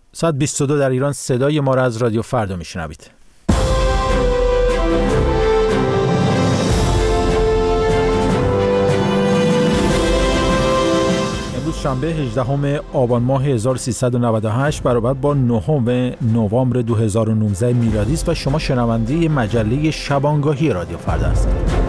ساعت 22 در ایران صدای ما را از رادیو فردا میشنوید. امروز شنبه 18 آبان ماه 1398 برابر با 9 نوامبر 2019 میلادی است و شما شنونده مجله شبانگاهی رادیو فردا هستید.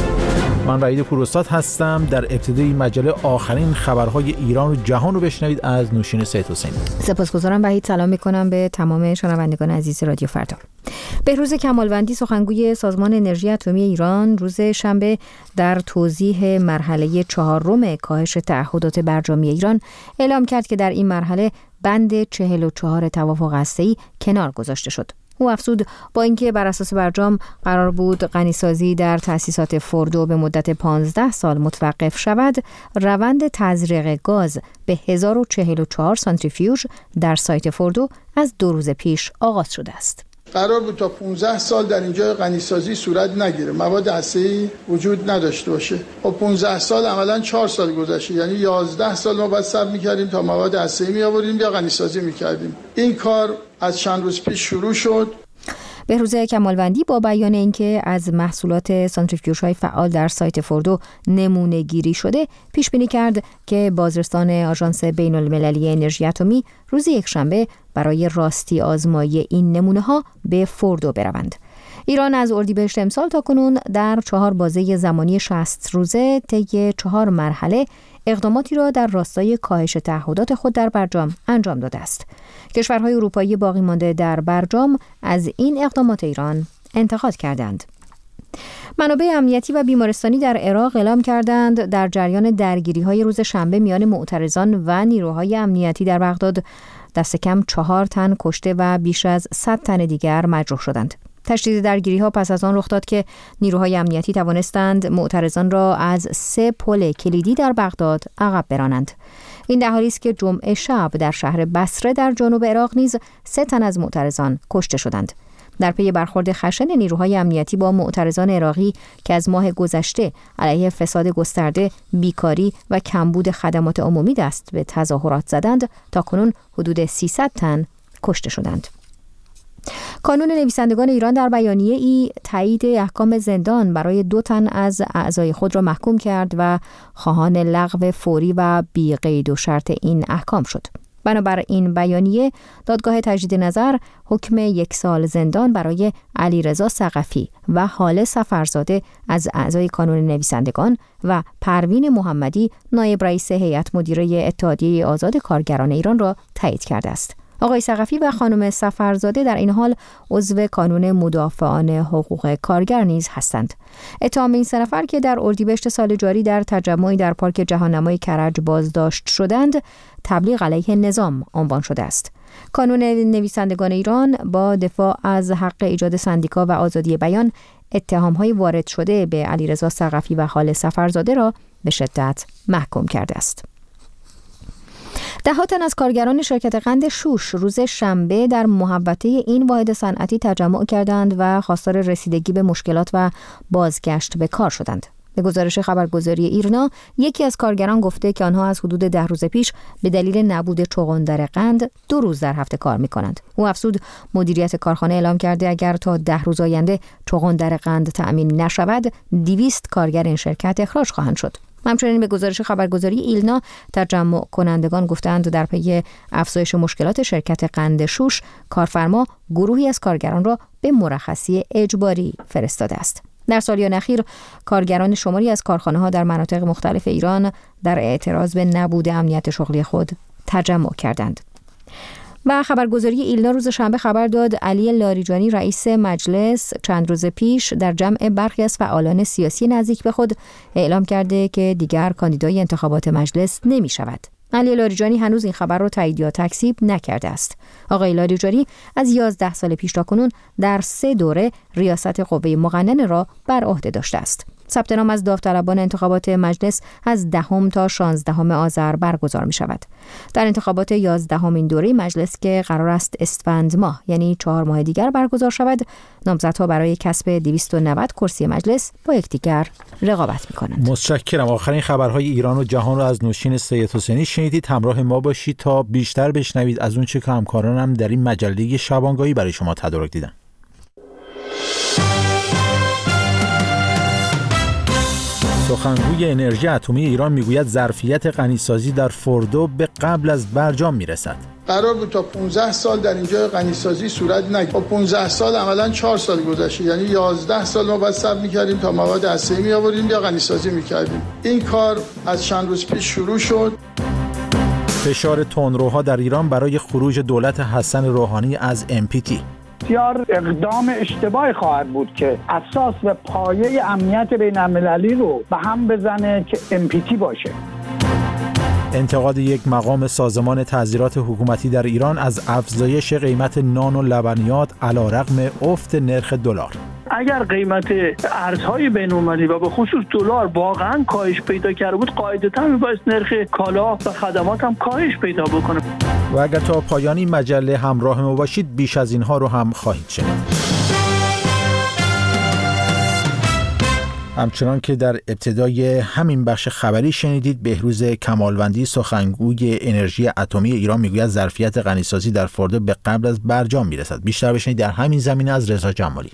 من وحید پوراستاد هستم. در ابتدای مجله آخرین خبرهای ایران و جهان رو بشنوید از نوشین سید حسینی. سپاسگزارم وحید. سلام میکنم به تمام شنوندگان عزیز رادیو فردا. بهروز کمالوندی سخنگوی سازمان انرژی اتمی ایران روز شنبه در توضیح مرحله 4 کاهش تعهدات برجامی ایران اعلام کرد که در این مرحله بند 44 توافق هسته‌ای کنار گذاشته شد. او افزود با اینکه بر اساس برجام قرار بود غنیسازی در تأسیسات فوردو به مدت 15 سال متوقف شود، روند تزریق گاز به 1044 سانتریفیوژ در سایت فوردو از 2 روز پیش آغاز شده است. قرار بود تا 15 سال در اینجا غنیسازی صورت نگیره، مواد هسته‌ای وجود نداشته باشه. با 15 سال عملاً 4 سال گذشته، یعنی 11 سال ما باید صبر می‌کردیم تا مواد هسته‌ای می‌آوردیم یا غنیسازی می‌کردیم. این کار از چند روز پیش شروع شد. بهروز کمالوندی با بیان اینکه از محصولات سانتریفیوژهای فعال در سایت فوردو نمونه گیری شده، پیش بینی کرد که بازرسان آژانس بین‌المللی انرژی اتمی روز یکشنبه برای راستی آزمایی این نمونه ها به فوردو بروند. ایران از اردیبهشت امسال تا کنون در 4 بازه زمانی 60 روزه طی 4 مرحله اقداماتی را در راستای کاهش تعهدات خود در برجام انجام داده است. کشورهای اروپایی باقی مانده در برجام از این اقدامات ایران انتقاد کردند. منابع امنیتی و بیمارستانی در عراق اعلام کردند در جریان درگیری‌های روز شنبه میان معترضان و نیروهای امنیتی در بغداد دست کم 4 تن کشته و بیش از 100 تن دیگر مجروح شدند. تشدید درگیری‌ها پس از آن رخ داد که نیروهای امنیتی توانستند معترضان را از 3 پل کلیدی در بغداد عقب برانند. این در حالی است که جمعه شب در شهر بصره در جنوب عراق نیز 3 تن از معترضان کشته شدند. در پی برخورد خشن نیروهای امنیتی با معترضان عراقی که از ماه گذشته علیه فساد گسترده، بیکاری و کمبود خدمات عمومی دست به تظاهرات زدند، تاکنون حدود 300 تن کشته شدند. کانون نویسندگان ایران در بیانیه ای تایید احکام زندان برای 2 تن از اعضای خود را محکوم کرد و خواهان لغو فوری و بی قید و شرط این احکام شد. بنابر این بیانیه دادگاه تجدید نظر حکم 1 سال زندان برای علیرضا ثقفی و هاله سفرزاده از اعضای کانون نویسندگان و پروین محمدی نایب رئیس هیئت مدیره اتحادیه آزاد کارگران ایران را تایید کرده است. آقای ثقفی و خانم سفرزاده در این حال عضو کانون مدافعان حقوق کارگر نیز هستند. اتهام این 3 نفر که در اردیبهشت سال جاری در تجمعی در پارک جهاننمای کرج بازداشت شدند، تبلیغ علیه نظام عنوان شده است. کانون نویسندگان ایران با دفاع از حق ایجاد سندیکا و آزادی بیان اتهام‌های وارد شده به علیرضا ثقفی و هاله سفرزاده را به شدت محکوم کرده است. 10 تن از کارگران شرکت قند شوش روز شنبه در محوطه این واحد صنعتی تجمع کردند و خواستار رسیدگی به مشکلات و بازگشت به کار شدند. به گزارش خبرگزاری ایرنا، یکی از کارگران گفته که آنها از حدود 10 روز پیش به دلیل نبود چغندر قند 2 روز در هفته کار می‌کنند. او افزود مدیریت کارخانه اعلام کرده اگر تا 10 روز آینده چغندر قند تأمین نشود، 200 کارگر این شرکت اخراج خواهند شد. همچنین به گزارش خبرگزاری ایلنا، تجمع کنندگان گفتند در پی افزایش مشکلات شرکت قند شوش، کارفرما گروهی از کارگران را به مرخصی اجباری فرستاده است. در سالیان اخیر کارگران شماری از کارخانه‌ها در مناطق مختلف ایران در اعتراض به نبود امنیت شغلی خود تجمع کردند. و خبرگزاری ایلنا روز شنبه خبر داد علی لاریجانی رئیس مجلس چند روز پیش در جمع برخی از فعالان سیاسی نزدیک به خود اعلام کرده که دیگر کاندیدای انتخابات مجلس نمی شود. علی لاریجانی هنوز این خبر را تایید یا تکذیب نکرده است. آقای لاریجانی از 11 سال پیش تا کنون در 3 دوره ریاست قوه مقننه را بر عهده داشته است. ثبت نام از داوطلبان انتخابات مجلس از 10 تا 16 آذر برگزار می شود. در انتخابات 11مین دوره مجلس که قرار است اسفند ماه یعنی 4 ماه دیگر برگزار شود، نامزدها برای کسب 290 کرسی مجلس با یکدیگر رقابت می کنند. متشکرم. آخرین خبرهای ایران و جهان رو از نوشین سید حسینی شنیدید. همراه ما باشید تا بیشتر بشنوید از اون چه که همکارانم در این مجله شبانگاهی برای شما تدارک دیدن. سخنگوی انرژی اتمی ایران میگوید ظرفیت غنیسازی در فردو به قبل از برجام میرسد. قرار بود تا 15 سال در اینجا غنیسازی صورت نگیره. با 15 سال عملاً 4 سال گذشته، یعنی 11 سال ما باید صبر می‌کردیم تا مواد هسته‌ای می‌آوردیم یا غنیسازی می‌کردیم. این کار از چند روز پیش شروع شد. فشار تندروها در ایران برای خروج دولت حسن روحانی از NPT. بسیار اقدام اشتباهی خواهد بود که اساس و پایه امنیت بین‌المللی رو به هم بزنه که NPT باشه. انتقاد یک مقام سازمان تعزیرات حکومتی در ایران از افزایش قیمت نان و لبنیات علیرغم افت نرخ دلار. اگر قیمت ارزهای بین‌المللی و به خصوص دلار واقعا کاهش پیدا کرده بود، قاعدتاً میبایست نرخ کالا و خدمات هم کاهش پیدا بکنه. و اگر تا پایان این مجله همراه ما باشید بیش از اینها رو هم خواهید شنید. همچنان که در ابتدای همین بخش خبری شنیدید، بهروز کمالوندی سخنگوی انرژی اتمی ایران میگوید ظرفیت غنیسازی در فردو به قبل از برجام میرسد. بیشتر بشنید در همین زمینه از رضا جمالی.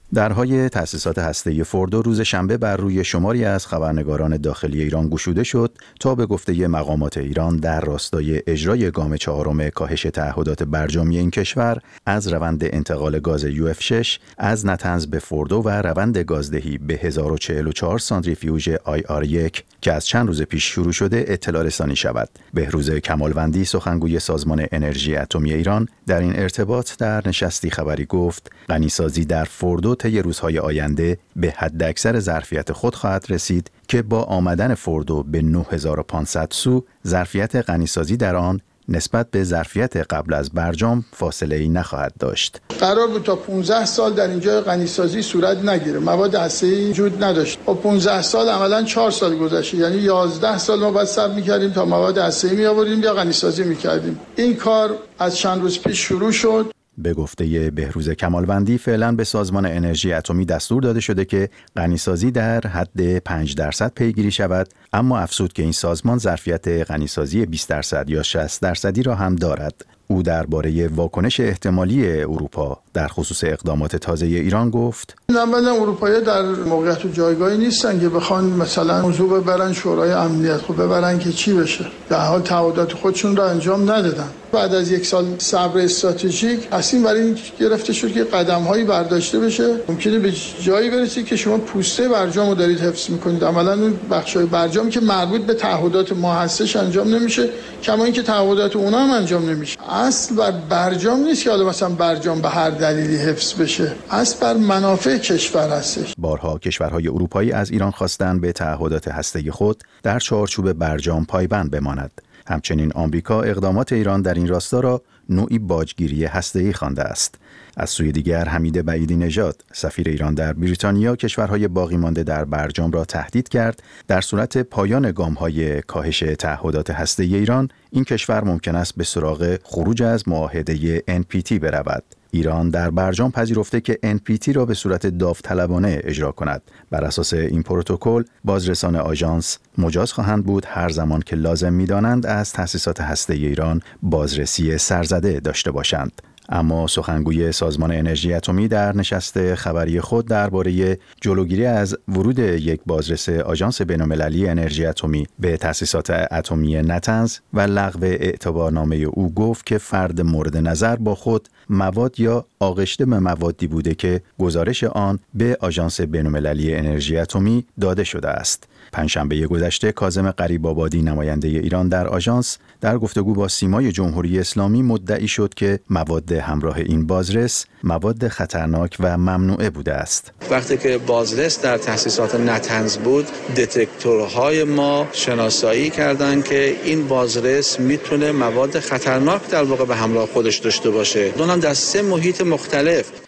درهای تأسیسات هسته‌ای فردو روز شنبه بر روی شماری از خبرنگاران داخلی ایران گشوده شد تا به گفته مقامات ایران در راستای اجرای گام 4 کاهش تعهدات برجامی این کشور از روند انتقال گاز UF6 از نطنز به فردو و روند گازدهی به 1044 سانتریفیوژ IR1 که از چند روز پیش شروع شده اطلاع رسانی شود. بهروز کمالوندی سخنگوی سازمان انرژی اتمی ایران در این ارتباط در نشستی خبری گفت غنیسازی در فردو طی روزهای آینده به حداکثر ظرفیت خود خواهد رسید که با آمدن فردو به 9500 سو ظرفیت غنیسازی در آن نسبت به ظرفیت قبل از برجام فاصله‌ای نخواهد داشت. قرار بود تا 15 سال در اینجا غنیسازی صورت نگیره. مواد هسته‌ای وجود نداشت. با 15 سال عملاً 4 سال گذشته، یعنی 11 سال ما باید صبر می‌کردیم تا مواد هسته‌ای می‌آوردیم یا غنیسازی می‌کردیم. این کار از چند روز پیش شروع شد. به گفته بهروز کمالوندی فعلا به سازمان انرژی اتمی دستور داده شده که غنیسازی در حد 5% پیگیری شود، اما افزود که این سازمان ظرفیت غنیسازی 20% یا 60% را هم دارد. او درباره واکنش احتمالی اروپا در خصوص اقدامات تازه ایران گفت: اولا اروپایی‌ها در موقعیت و جایگاهی نیستن که بخوان مثلا موضوع ببرن شورای امنیت، خب ببرن که چی بشه؟ در حال تعهدات خودشون را انجام ندادن. بعد از 1 سال صبر استراتژیک اصلا برای این گرفته شد که قدم‌هایی برداشته بشه. ممکنه به جایی برسید که شما پوسته برجامو دارید حفظ می‌کنید. عملاً اون بخشای برجامی که مربوط به تعهدات ما هستش انجام نمیشه، کما اینکه تعهدات اونا هم انجام نمیشه. اصل بر برجام نیست که حالا مثلا برجام به هر دلیلی حفظ بشه. اصل بر منافع کشور هستش. بارها کشورهای اروپایی از ایران خواستند به تعهدات هسته‌ای خود در چارچوب برجام پایبند بماند. همچنین آمریکا اقدامات ایران در این راستا را نوعی باجگیری هسته‌ای خوانده است. از سوی دیگر حمید بعیدی نژاد سفیر ایران در بریتانیا کشورهای باقی مانده در برجام را تهدید کرد در صورت پایان گام‌های کاهش تعهدات هسته‌ای ایران این کشور ممکن است به سراغ خروج از معاهده NPT برود. ایران در برجام پذیرفته که NPT را به صورت داوطلبانه اجرا کند. بر اساس این پروتکل بازرسان آژانس مجاز خواهند بود هر زمان که لازم می‌دانند از تأسیسات هسته‌ای ایران بازرسی سرزده داشته باشند. اما سخنگوی سازمان انرژی اتمی در نشست خبری خود درباره جلوگیری از ورود یک بازرس آژانس بین‌المللی انرژی اتمی به تأسیسات اتمی نطنز و لغو اعتبارنامه او گفت که فرد مورد نظر با خود مواد یا آغشته به موادی بوده که گزارش آن به آژانس بین‌المللی انرژی اتمی داده شده است. پنجشنبه گذشته کاظم غریب‌آبادی نماینده ایران در آژانس در گفتگو با سیمای جمهوری اسلامی مدعی شد که مواد همراه این بازرس مواد خطرناک و ممنوعه بوده است. وقتی که بازرس در تأسیسات نطنز بود، دتکتورهای ما شناسایی کردند که این بازرس میتونه مواد خطرناک در واقع به همراه خودش داشته باشه. اونم در 3 محیط مختلف.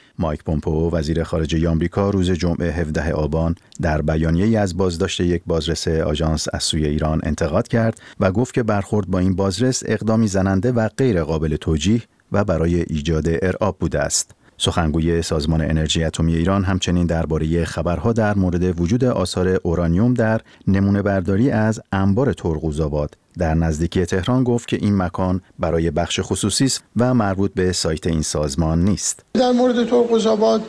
مایک پومپئو وزیر خارجه آمریکا روز جمعه 17 آبان در بیانیه‌ای از بازداشت یک بازرس آژانس از سوی ایران انتقاد کرد و گفت که برخورد با این بازرس اقدامی زننده و غیر قابل توجیه و برای ایجاد ارعاب بوده است. سخنگوی سازمان انرژی اتمی ایران همچنین درباره خبرها در مورد وجود آثار اورانیوم در نمونه برداری از انبار ترقوزآباد در نزدیکی تهران گفت که این مکان برای بخش خصوصی است و مربوط به سایت این سازمان نیست. در مورد ترقوزآباد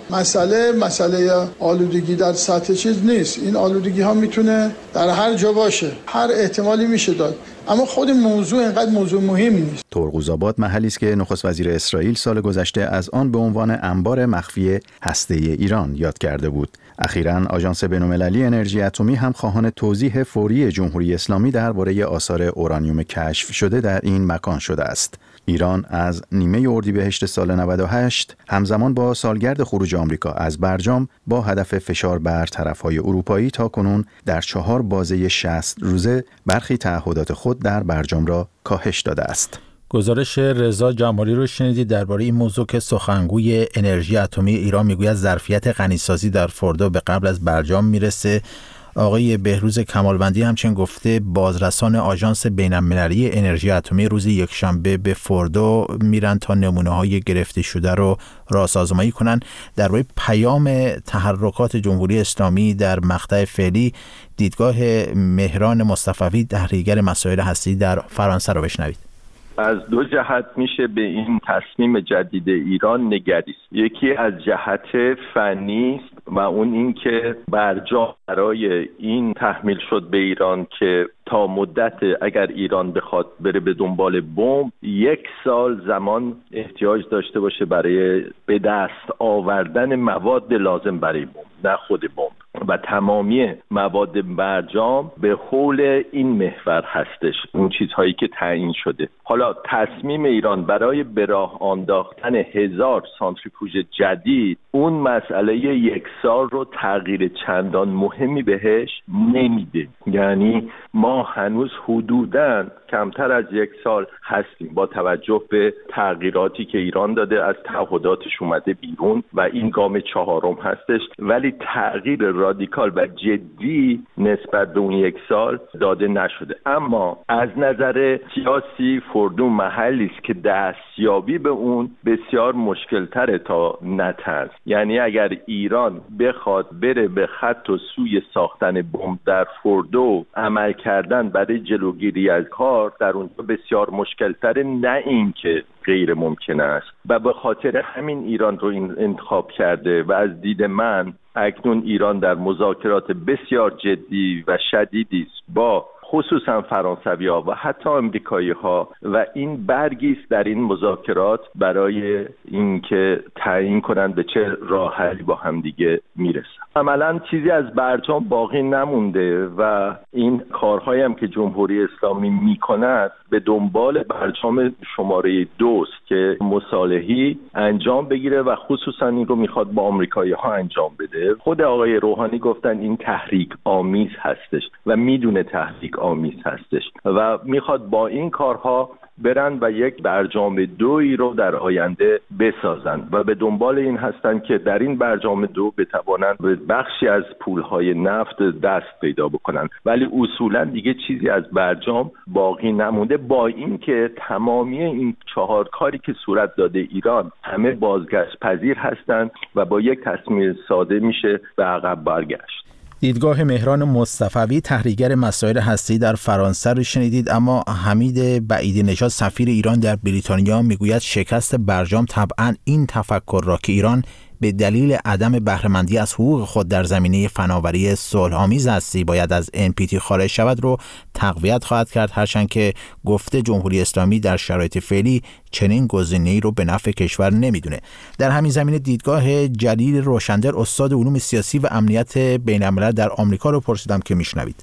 مسئله آلودگی در سطح چیز نیست. این آلودگی ها میتونه در هر جا باشه، هر احتمالی میشه داد، اما خود موضوع اینقدر موضوع مهمی نیست. ترقوزآباد محلی است که نخست وزیر اسرائیل سال گذشته از آن به عنوان انبار مخفی هسته‌ای ایران یاد کرده بود. اخیراً آژانس بین‌المللی انرژی اتمی هم خواهان توضیح فوری جمهوری اسلامی درباره آثار اورانیوم کشف شده در این مکان شده است. ایران از نیمه اردیبهشت سال 98 همزمان با سالگرد خروج آمریکا از برجام با هدف فشار بر طرف‌های اروپایی تاکنون در 4 بازه 60 روزه برخی تعهدات خود در برجام را کاهش داده است. گزارش رضا جمالی رو شنیدید درباره این موضوع که سخنگوی انرژی اتمی ایران میگوید ظرفیت غنیسازی در فوردو به قبل از برجام میرسه. آقای بهروز کمالوندی همچنین گفته بازرسان آژانس بین‌المللی انرژی اتمی روز یکشنبه به فوردو میرن تا نمونه‌های گرفته شده رو راسازمایی کنن. درباره پیام تحرکات جمهوری اسلامی در مقطع فعلی دیدگاه مهران مصطفوی تحلیلگر مسائل هستی در فرانسه رو بشنوید. از 2 جهت میشه به این تصمیم جدید ایران نگریست. یکی از جهت فنی است و اون این که برجام برای این تحمیل شد به ایران که تا مدت اگر ایران بخواد بره به دنبال بمب 1 سال زمان احتیاج داشته باشه برای به دست آوردن مواد لازم برای بمب، نه خود بمب، و تمامی مواد برجام به حول این محور هستش، اون چیزهایی که تعیین شده. حالا تصمیم ایران برای به راه انداختن 1000 سانتریفوژ جدید اون مسئله 1 سال رو تغییر چندان مهمی بهش نمیده. یعنی ما هنوز حدوداً کمتر از 1 سال هستیم با توجه به تغییراتی که ایران داده، از تعهداتش اومده بیرون و این گام 4م هستش، ولی تغییر رادیکال و جدی نسبت به اون 1 سال داده نشده. اما از نظر سیاسی فوردو محلی است که دستیابی به اون بسیار مشکل تره تا نتنز. یعنی اگر ایران بخواد بره به خط و سوی ساختن بمب در فوردو عمل کردن برای جلوگیری از کار در اونجا بسیار مشکل تره، نه این که غیر ممکن است، و به خاطر همین ایران رو این انتخاب کرده و از دید من اکنون ایران در مذاکرات بسیار جدی و شدیدی است با خصوصا فرانسوی‌ها و حتی آمریکایی‌ها و این برگی است در این مذاکرات برای اینکه تعیین کنند به چه راه حلی با هم دیگه میرسن. عملاً چیزی از برجام باقی نمونده و این کارهایی هم که جمهوری اسلامی میکند به دنبال برجام شماره 2 است که مصالحی انجام بگیره و خصوصا این رو میخواد با آمریکایی‌ها انجام بده. خود آقای روحانی گفتن این تحریک آمیز هستش و میدونه تحریک آمیز هستش و میخواد با این کارها برن و یک برجام 2 رو در آینده بسازن و به دنبال این هستن که در این برجام 2 بتوانند به بخشی از پولهای نفت دست پیدا بکنن، ولی اصولا دیگه چیزی از برجام باقی نمونده، با این که تمامی این 4 کاری که صورت داده ایران همه بازگشت پذیر هستند و با یک تصمیم ساده میشه به عقب برگشت. دیدگاه مهران مصطفوی تحلیلگر مسائل هستی در فرانسه رو شنیدید. اما حمید بعیدی نژاد سفیر ایران در بریتانیا میگوید شکست برجام طبعا این تفکر را که ایران به دلیل عدم بهره‌مندی از حقوق خود در زمینه فناوری صلح‌آمیز هستی باید از NPT خارج شود رو تقویت خواهد کرد، هرچند که گفته جمهوری اسلامی در شرایط فعلی چنین گزینه‌ای رو به نفع کشور نمیدونه. در همین زمینه دیدگاه جلیل روشندر استاد علوم سیاسی و امنیت بین‌الملل در آمریکا رو پرسیدم که میشنوید.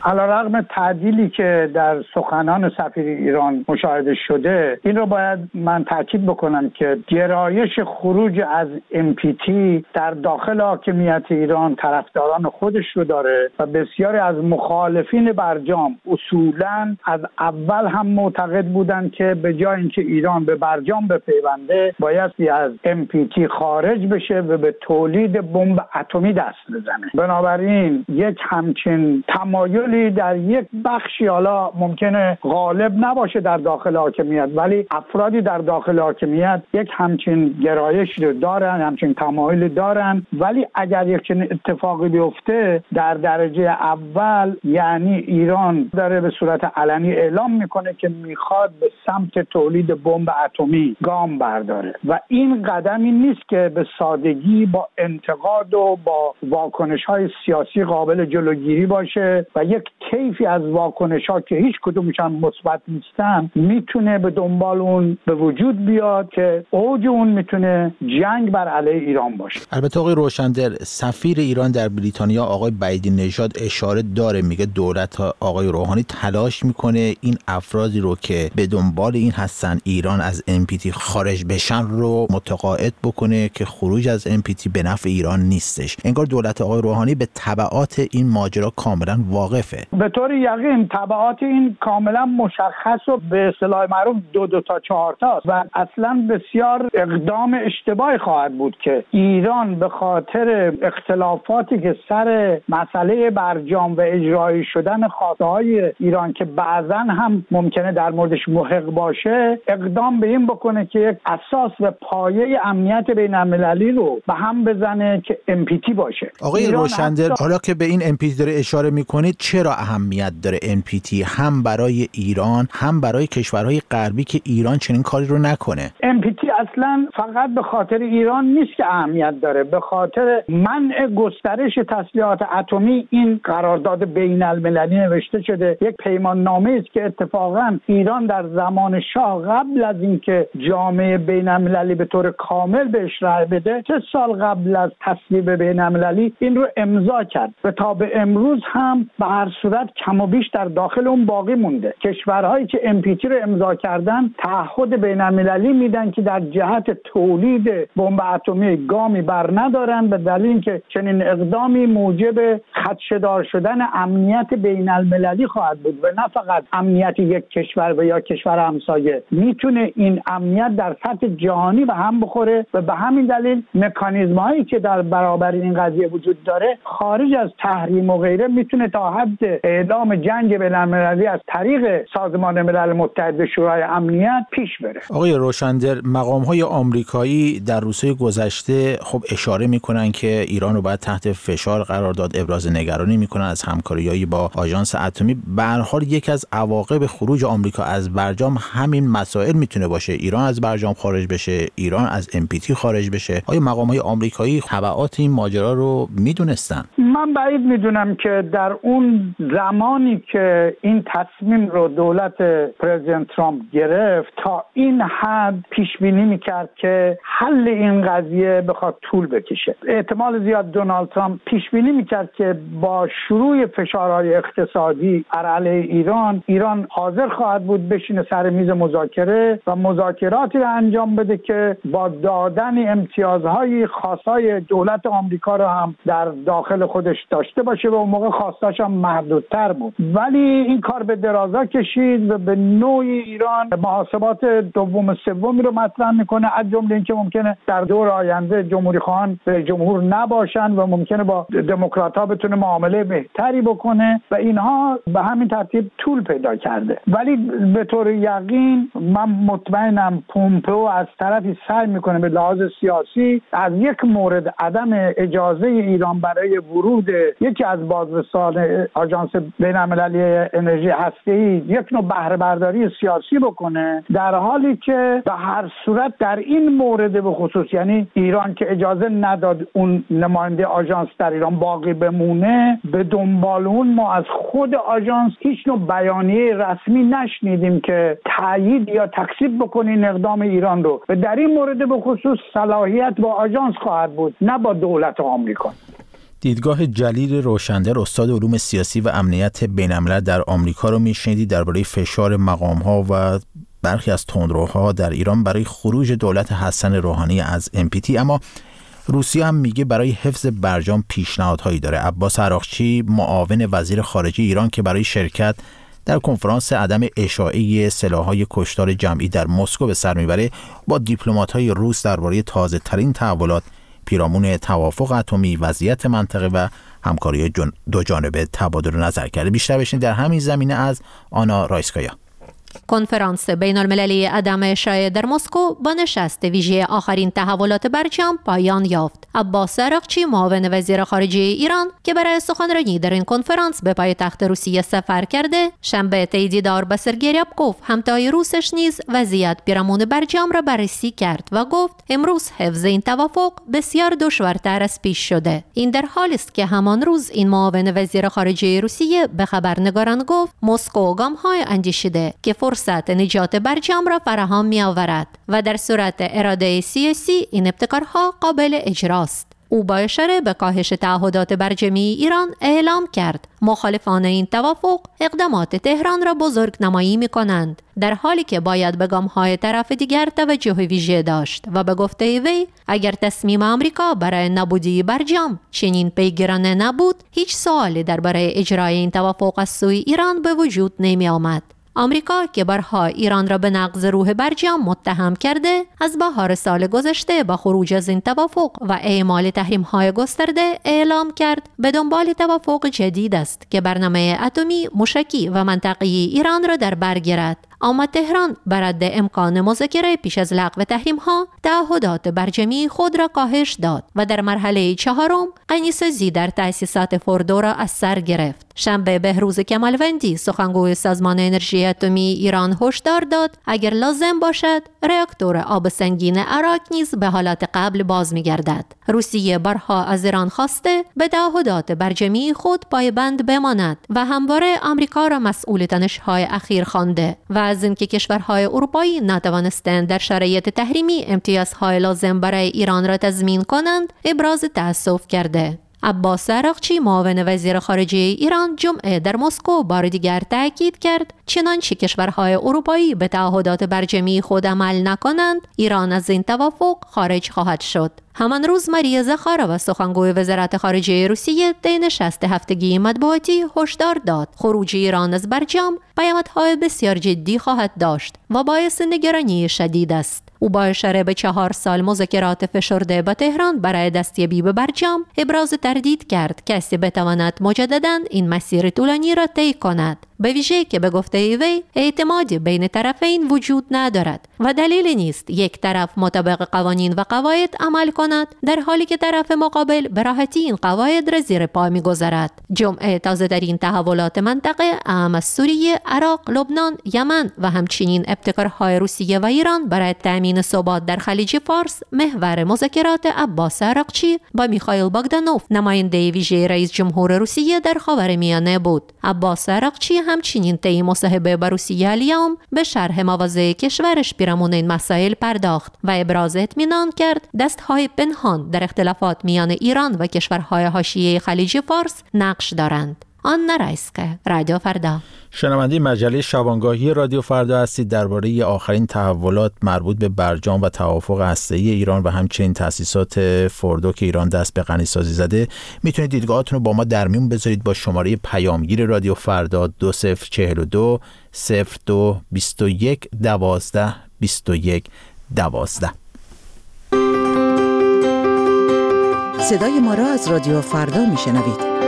علیرغم تعدیلی که در سخنان سفیر ایران مشاهده شده، این رو باید من تاکید بکنم که گرایش خروج از NPT در داخل حاکمیت ایران طرفداران خودش رو داره و بسیاری از مخالفین برجام اصولاً از اول هم معتقد بودند که به جای اینکه ایران به برجام بپیونده بایستی از NPT خارج بشه و به تولید بمب اتمی دست بزنه. بنابراین یک همچین تمایلی در یک بخشی حالا ممکنه غالب نباشه در داخل حاکمیت، ولی افرادی در داخل حاکمیت یک همچین گرایش رو دارن، همچین تمایلی دارن. ولی اگر یک چنین اتفاقی بیفته در درجه اول، یعنی ایران داره به صورت علنی اعلام میکنه که میخواد به سمت تولید بمب اتمی گام برداره و این قدمی نیست که به سادگی با انتقاد و با واکنش‌های سیاسی قابل جلوگیری باشه و یک طیفی از واکنش‌ها که هیچ کدومش هم مثبت نیستن میتونه به دنبال اون به وجود بیاد که اوج اون میتونه جنگ بر علیه ایران باشه. البته آقای روشندر، سفیر ایران در بریتانیا آقای بعیدی نژاد اشاره داره، میگه دولت آقای روحانی تلاش میکنه این افرادی رو که به دنبال این هستن ایران از NPT خارج بشن رو متقاعد بکنه که خروج از NPT به نفع ایران نیستش. انگار دولت آقای روحانی به تبعات این ماجرا کاملا واقفه. به طور یقین تبعات این کاملا مشخص و به اصطلاح معروف 2 تا 4 تاست و اصلا بسیار اقدام اشتباهی خواهد بود که ایران به خاطر اختلافاتی که سر مسئله برجام و اجرایی شدن خواسته‌های ایران که بعضا هم ممکنه در موردش محق باشه اقدام به این بکنه که یک اساس و پایه امنیت بین‌المللی رو به هم بزنه که NPT باشه. آقای روشندر، حالا که به این NPT داره اشاره میکنید، چرا اهمیت داره NPT هم برای ایران هم برای کشورهای غربی که ایران چنین کاری رو نکنه؟ NPT اصلا فقط به خاطر ایران نیست که اهمیت داره، به خاطر منع گسترش تسلیحات اتمی این قرارداد بین‌المللی نوشته شده. یک پیمان نامه است که اتفاقا ایران در زمان شاه قبل از اینکه جامعه بین‌المللی به طور کامل بهش رأی بده 3 سال قبل از تصویب بین‌المللی این رو امضا کرد و تا به امروز هم به هر صورت کم و بیش در داخل اون باقی مونده. کشورهایی که NPT رو امضا کردن تعهد بین‌المللی میدن که در جهت تولید بمب اتمی گامی بر ندارن، به دلیل اینکه چنین اقدامی موجب خدشه‌دار شدن امنیت بین‌المللی خواهد بود و نه فقط امنیت یک کشور و یا کشور همسایه. میتونه این امنیت در سطح جهانی به هم بخوره و به همین دلیل مکانیزم‌هایی که در برابر این قضیه وجود داره خارج از تحریم و غیره میتونه تا حد اعلام جنگ بین‌المللی از طریق سازمان ملل متحد و شورای امنیت پیش بره. آقای روشندر، مقام‌های آمریکایی در روزهای گذشته خب اشاره میکنن که ایران رو باید تحت فشار قرار داد، ابراز نگرانی میکنن از همکاریایی با آژانس اتمی. به هر حال یک از عواقب خروج آمریکا از برجام همین مسائل میتونه باشه، ایران از برجام خارج بشه، ایران از NPT خارج بشه. آیا مقام‌های آمریکایی تبعات این ماجرا رو میدونستن؟ من بعید میدونم که در اون زمانی که این تصمیم رو دولت پرزیدنت ترامپ گرفت تا این حد پیش بینی میکرد که حل این قضیه بخواد طول بکشه. احتمال زیاد دونالد ترامپ پیش بینی میکرد که با شروع فشارهای اقتصادی بر علیه ایران حاضر خواهد بود بشینه سر میز مذاکره و مذاکراتی رو انجام بده که با دادن امتیازهای خاصای دولت آمریکا رو هم در داخل خودش داشته باشه و اون موقع خواستاش هم محدودتر بود. ولی این کار به درازا کشید و به نوعی ایران محاسبات دوم و سومی رو مطرح میکنه، از جمله اینکه ممکنه در دور آینده جمهوری خواهان به جمهور نباشن و ممکنه با دموکرات‌ها بتونه معامله بهتری بکنه و اینها به همین ترتیب طول پیدا کرده. ولی به طور یقین من مطمئنم پومپئو از طرفی سعی میکنه به لحاظ سیاسی از یک مورد عدم اجازه ایران برای ورود یکی از بازرسان آژانس بین‌المللی انرژی هسته‌ای یک نوع بهره برداری سیاسی بکنه، در حالی که به هر صورت در این مورد به خصوص، یعنی ایران که اجازه نداد اون نماینده آژانس در ایران باقی بمونه، به دنبال اون ما از خود آژانس هیچ نوع بیانیه رسمی نشنیدیم که تایید یا تکذیب بکنه این اقدام ایران رو و در این مورد به خصوص صلاحیت با آژانس خواهد بود نه با دولت آمریکا. دیدگاه جلیل روشندر، استاد علوم سیاسی و امنیت بین‌الملل در آمریکا رو میشنیدید درباره فشار مقام‌ها و برخی از تندروها در ایران برای خروج دولت حسن روحانی از NPT. اما روسیه هم میگه برای حفظ برجام پیشنهادهایی داره. عباس عراقچی، معاون وزیر خارجه ایران که برای شرکت در کنفرانس عدم اشاعه سلاح‌های کشتار جمعی در مسکو به سر میبره، با دیپلمات‌های روس درباره تازه‌ترین تحولات پیرامون توافق اتمی، وضعیت منطقه و همکاری دو جانبه تبادل نظر کرده. بیشتر بشین در همین زمینه از آنا رایسکایا. کنفرانس بین المللی عدم اشاعه در مسکو با نشست ویژه آخرین تحولات برجام پایان یافت. عباس عراقچی، معاون وزیر خارجه ایران که برای سخنرانی در این کنفرانس به پایتخت روسیه سفر کرده، شنبه طی دیدار با سرگئی ریابکوف، همتای روسش نیز وضعیت پیرامون برجام را بررسی کرد و گفت امروز حفظ این توافق بسیار دشوارتر از پیش شده. این در حالی است که همان روز این معاون وزیر خارجه روسیه به خبرنگاران گفت مسکو گام‌های اندیشیده که فرصت نجات برجام را فراهم می آورد و در صورت اراده سیاسی این ابتکارها قابل اجراست. او با اشاره به کاهش تعهدات برجامی ایران اعلام کرد مخالفان این توافق اقدامات تهران را بزرگ نمایی می کنند، در حالی که باید به گام‌های طرف دیگر توجه ویژه داشت و به گفته وی اگر تصمیم آمریکا برای نابودی برجام چنین پیگیرانه نبود، هیچ سوالی درباره اجرای این توافق از سوی ایران به وجود نمی آمد. آمریکا که بارها ایران را به نقض روح برجام متهم کرده، از بهار سال گذشته با خروج از این توافق و اعمال تحریم‌های گسترده اعلام کرد به دنبال توافق جدید است که برنامه اتمی، موشکی و منطقه‌ای ایران را در بر گیرد. اما تهران بر رد امکان مذاکره پیش از لغو تحریم‌ها تعهدات برجامی خود را کاهش داد و در مرحله چهارم غنی‌سازی در تأسیسات فوردو را از سر گرفت. شنبه بهروز کمالوندی، سخنگوی سازمان انرژی اتمی ایران، هشدار داد اگر لازم باشد راکتور آب سنگین عراق نیز به حالت قبل باز می‌گردد. روسیه بارها از ایران خواسته به تعهدات برجامی خود پایبند بماند و همواره آمریکا را مسئول تنش‌های اخیر خوانده و از اینکه کشورهای اروپایی نتوانستند در شرایط تحریمی امتیازهای لازم برای ایران را تضمین کنند ابراز تأسف کرده. عباس عراقچی، معاون وزیر خارجه ایران، جمعه در مسکو بار دیگر تاکید کرد چنانچه کشورهای اروپایی به تعهدات برجامی خود عمل نکنند، ایران از این توافق خارج خواهد شد. همان روز ماریا زخارova، سخنگوی وزارت خارجه روسیه، در نشست هفتگی مطبوعاتی هشدار داد خروج ایران از برجام پیامدهای بسیار جدی خواهد داشت و باعث نگرانی شدید است. او با اشاره به 4 سال مذاکرات فشرده با تهران برای دستیابی به برجام ابراز تردید کرد کسی بتواند مجدداً این مسیر طولانی را طی کند، به ویژه که به گفته وی اعتمادی بین طرفین وجود ندارد و دلیلی نیست یک طرف مطابق قوانین و قواعد عمل کند در حالی که طرف مقابل به راحتی این قواعد را زیر پا می‌گذارد. جمعه تازه‌ترین تحولات منطقه اهم از سوریه، عراق، لبنان، یمن و همچنین ابتکارهای روسیه و ایران برای تامین ثبات در خلیج فارس محور مذاکرات عباس عراقچی با میخائیل باگدانوف، نماینده ویژه رئیس جمهور روسیه در خاورمیانه بود. عباس عراقچی همچنین طی مصاحبه با روسیه الیوم به شرح مواضع کشورش پیرامون این مسائل پرداخت و ابراز اطمینان کرد دستهای پنهان در اختلافات میان ایران و کشورهای حاشیه خلیج فارس نقش دارند. آنا رایسکایا، رادیو فردا. شنونده مجله شبانگاهی رادیو فردا هستید. درباره آخرین تحولات مربوط به برجام و توافق هسته‌ای ایران و همچنین تأسیسات فوردو که ایران دست به غنی‌سازی زده میتونید دیدگاهاتون رو با ما در میون بذارید با شماره پیامگیر رادیو فردا 2042 02 21 12 21 12. صدای ما را از رادیو فردا میشنوید.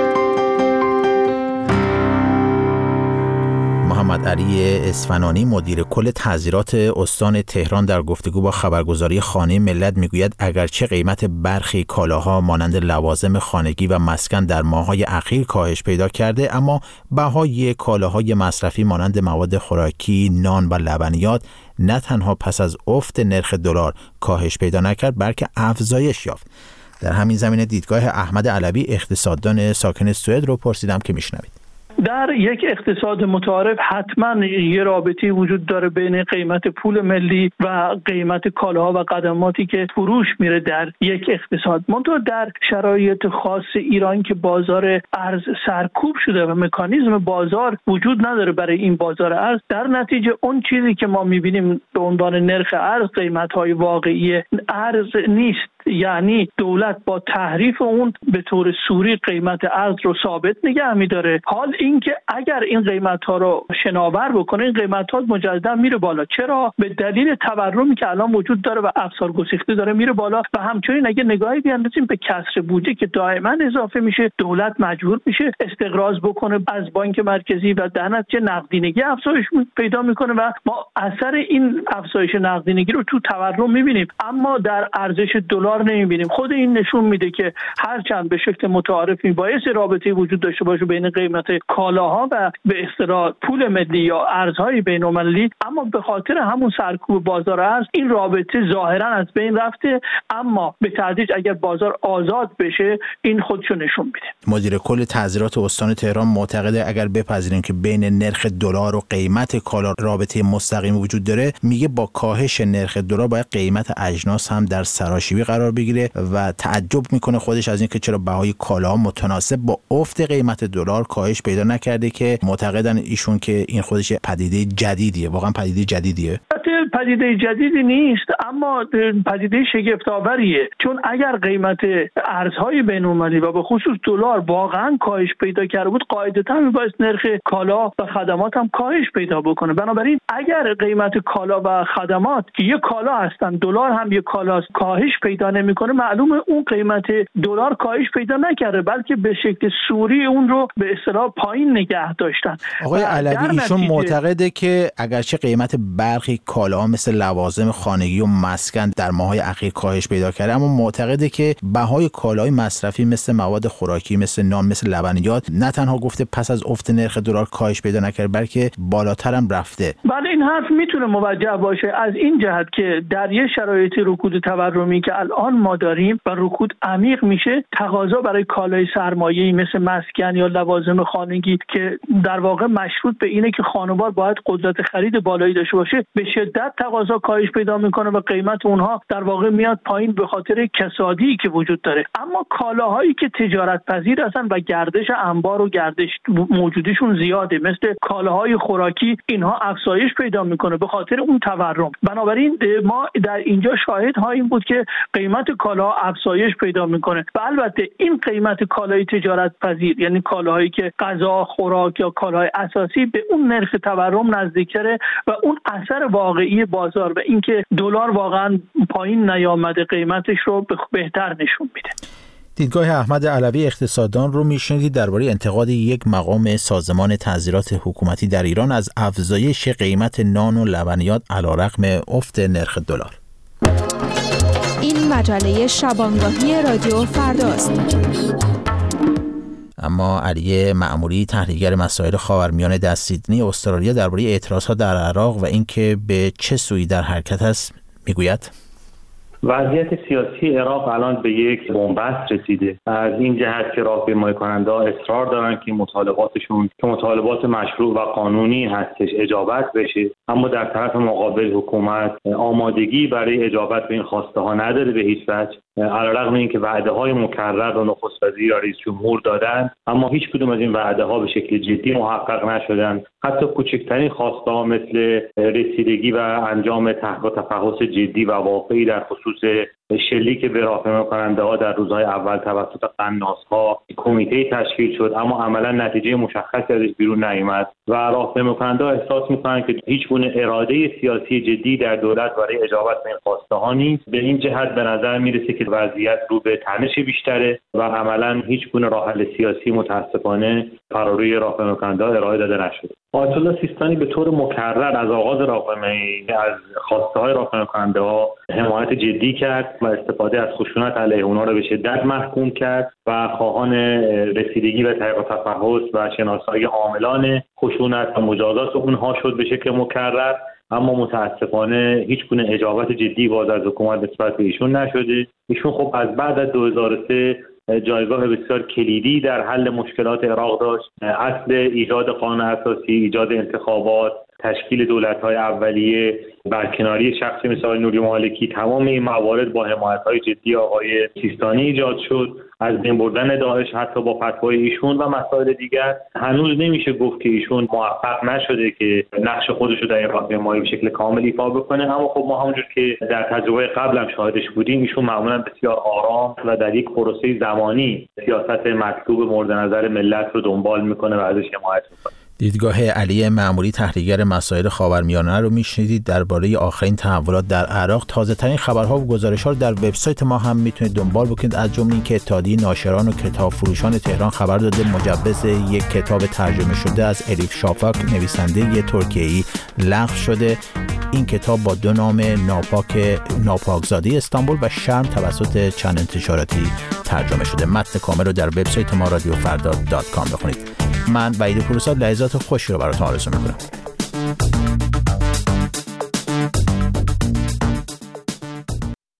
محمد علی اصفهانی، مدیر کل تحضیرات استان تهران، در گفتگو با خبرگزاری خانه ملت میگوید اگرچه قیمت برخی کالاها مانند لوازم خانگی و مسکن در ماه‌های اخیر کاهش پیدا کرده، اما بهای کالاهای مصرفی مانند مواد خوراکی، نان و لبنیات نه تنها پس از افت نرخ دلار کاهش پیدا نکرد بلکه افزایش یافت. در همین زمینه دیدگاه احمد علوی، اقتصاددان ساکن سوئد رو پرسیدم که میشنوید. در یک اقتصاد متعارف حتما یه رابطی وجود داره بین قیمت پول ملی و قیمت کالاها و خدماتی که فروش میره در یک اقتصاد. منتها در شرایط خاص ایران که بازار ارز سرکوب شده و مکانیزم بازار وجود نداره برای این بازار ارز، در نتیجه اون چیزی که ما میبینیم به عنوان نرخ ارز قیمت‌های واقعی ارز نیست. یعنی دولت با تحریف اون به طور سوری قیمت ارز رو ثابت نگه می‌داره. حال اینکه اگر این قیمت‌ها رو شناور بکنه، این قیمت‌ها مجددا میره بالا. چرا؟ به دلیل تورمی که الان وجود داره و افسار گسیخته داره میره بالا. و همچنین اگه نگاهی بیاندازیم به کسر بودجه که دائما اضافه میشه، دولت مجبور میشه استقراض بکنه از بانک مرکزی و در نتیجه نقدینگی افزایش پیدا میکنه و ما اثر این افزایش نقدینگی رو تو تورم میبینیم، اما در ارزش دلار نمیبینیم. خود این نشون میده که هرچند به شکل متعارف میبایست رابطه‌ای وجود داشته باشه بین قیمت کالاها و به اصطلاح پول ملی یا ارزهای بین‌المللی، اما به خاطر همون سرکوب بازار ارز این رابطه ظاهرا از بین رفته. اما به تدریج اگر بازار آزاد بشه این خودشو نشون میده. مدیر کل تعذیرات استان تهران معتقده اگر بپذیریم که بین نرخ دلار و قیمت کالا رابطه مستقیم وجود داره، میگه با کاهش نرخ دلار باید قیمت اجناس هم در سراشیبی قرار بگیره و تعجب میکنه خودش از اینکه چرا بهای کالا متناسب با افت قیمت دلار کاهش پیدا نکرده، که معتقدن ایشون که این خودش پدیده جدیدیه. واقعا پدیده جدیدیه؟ پدیده جدیدی نیست، اما پدیده شگفت‌آوریه، چون اگر قیمت ارزهای بین‌المللی و به خصوص دلار واقعا کاهش پیدا کرده بود، قاعدتاً میبایست نرخ کالا و خدمات هم کاهش پیدا بکنه. بنابراین اگر قیمت کالا و خدمات که یک کالا هستن، دلار هم یک کالاست، کاهش پیدا نمیکنه، معلومه اون قیمت دلار کاهش پیدا نکرده، بلکه به شکل سوری اون رو به اصطلاح پایین نگه داشتن. آقای علوی ایشون معتقده که اگرچه قیمت برخی کالاها مثل لوازم خانگی و مسکن در ماه‌های اخیر کاهش پیدا کرده، اما معتقده که بهای کالاهای مصرفی مثل مواد خوراکی، مثل نان، مثل لبنیات نه تنها گفته پس از افت نرخ دلار کاهش پیدا نکرده، بلکه بالاتر هم رفته. بله، این حرف میتونه موجه باشه از این جهت که در یه شرایط رکود تورمی که الان ما داریم و رکود عمیق میشه، تقاضا برای کالای سرمایه‌ای مثل مسکن یا لوازم خانگی که در واقع مشروط به اینه که خانوار باید قدرت خرید بالایی داشته باشه، به شدت تقاضا کاهش پیدا میکنه و قیمت اونها در واقع میاد پایین به خاطر کسادی که وجود داره. اما کالاهایی که تجارت پذیر هستن و گردش انبار و گردش موجودیشون زیاده، مثل کالاهای خوراکی، اینها افزایش پیدا میکنه به خاطر اون تورم. بنابراین ما در اینجا شاهد ها این بود که قیمت کالا افزایش پیدا میکنه و البته این قیمت کالای تجارت پذیر، یعنی کالاهایی که غذا، خوراک یا کالای اساسی، به اون نرخ تورم نزدیکتره و اون اثر واقعی بازار و اینکه دلار واقعا پایین نیامده قیمتش رو بهتر نشون میده. دیدگاه احمد علوی اقتصاددان رو میشنیدید درباره انتقاد یک مقام سازمان تعذیرات حکومتی در ایران از افزایش قیمت نان و لبنیات علیرغم افت نرخ دلار. این مجله شبانگاهی رادیو فرداست. اما علی معموری، تحلیلگر مسائل خاورمیانه در سیدنی استرالیا، درباره اعتراضات در عراق و اینکه به چه سویی در حرکت است میگوید: وضعیت سیاسی عراق الان به یک بنبست رسیده، از این جهت که راهپیمایی کننده‌ها اصرار دارن که مطالباتشون که مطالبات مشروع و قانونی هستش اجابت بشه، اما در طرف مقابل حکومت آمادگی برای اجابت به این خواسته ها نداره به هیچ وجه، علیرغم اینکه وعده های مکرر و نخست وزیر یا رئیس جمهور دادن، اما هیچ کدوم از این وعده ها به شکل جدی محقق نشدن. حتی کوچکترین خواسته ها مثل رسیدگی و انجام تحقیق تفحص جدی و واقعی در خصوص شلیک به راهپیمایی کننده ها در روزهای اول توسط قناص ها کمیته تشکیل شد، اما عملا نتیجه مشخصی ازش بیرون نیامد و راهپیمایی کننده ها احساس میکنن که هیچ گونه اراده سیاسی جدی در دولت برای اجابت به این خواسته ها نیست. به این جهت به نظر میرسه که وضعیت رو به تنش بیشتره و عملا هیچ گونه راه حل سیاسی متاسفانه پروروی راهپیمایی کننده ها ارائه داده نشده. آیت الله سیستانی به طور مکرر از آغاز راهپیمایی از خواسته های راهپیمایی کننده ها حمایت جدی کرد و استفاده از خشونت علیه اونها را به شدت محکوم کرد و خواهان رسیدگی و تحقیق تفحص و شناسایی عاملان خشونت و مجازات اونها شد به شکل مکرر، اما متاسفانه هیچ گونه اجابت جدی باز از حکومت نسبت به ایشون نشده. ایشون خب از بعد از 2003 جایگاه بسیار کلیدی در حل مشکلات عراق داشت. اصل ایجاد قانون اساسی، ایجاد انتخابات، تشکیل دولت‌های اولیه، برکناری شخصی مثل نوری مالکی، تمام این موارد با حمایت‌های جدی آقای سیستانی ایجاد شد. از بین بردن داعش حتی با فتوای ایشون و مسائل دیگر هنوز نمیشه گفت که ایشون موفق نشده که نقش خودش رو در این راهپیمایی به شکل کامل ایفا بکنه. اما خب ما همونجور که در تجربه قبل هم شاهدش بودیم، ایشون معمولا بسیار آرام و در یک پروسه زمانی سیاست مطلوب مورد نظر ملت رو دنبال میکنه و ازش حمایت میکنه. دیدگاه علی معموری، تحلیلگر مسائل خاورمیانه رو میشنیدید درباره آخرین تحولات در عراق. تازه ترین خبرها و گزارش‌ها رو در وبسایت ما هم میتونید دنبال بکنید، از جمله اینکه اتحادیه ناشران و کتاب فروشان تهران خبر داده مجوز یک کتاب ترجمه شده از الیف شافاک نویسنده ترکیه‌ای لغو شده. این کتاب با دو نام ناپاکزاده استانبول و شرم توسط چند انتشاراتی ترجمه شده. متن کامل رو در وبسایت ما رادیوفردا.com بخونید. من وحید پورساد لحظات خوشی رو براتون آرزو می‌کنم.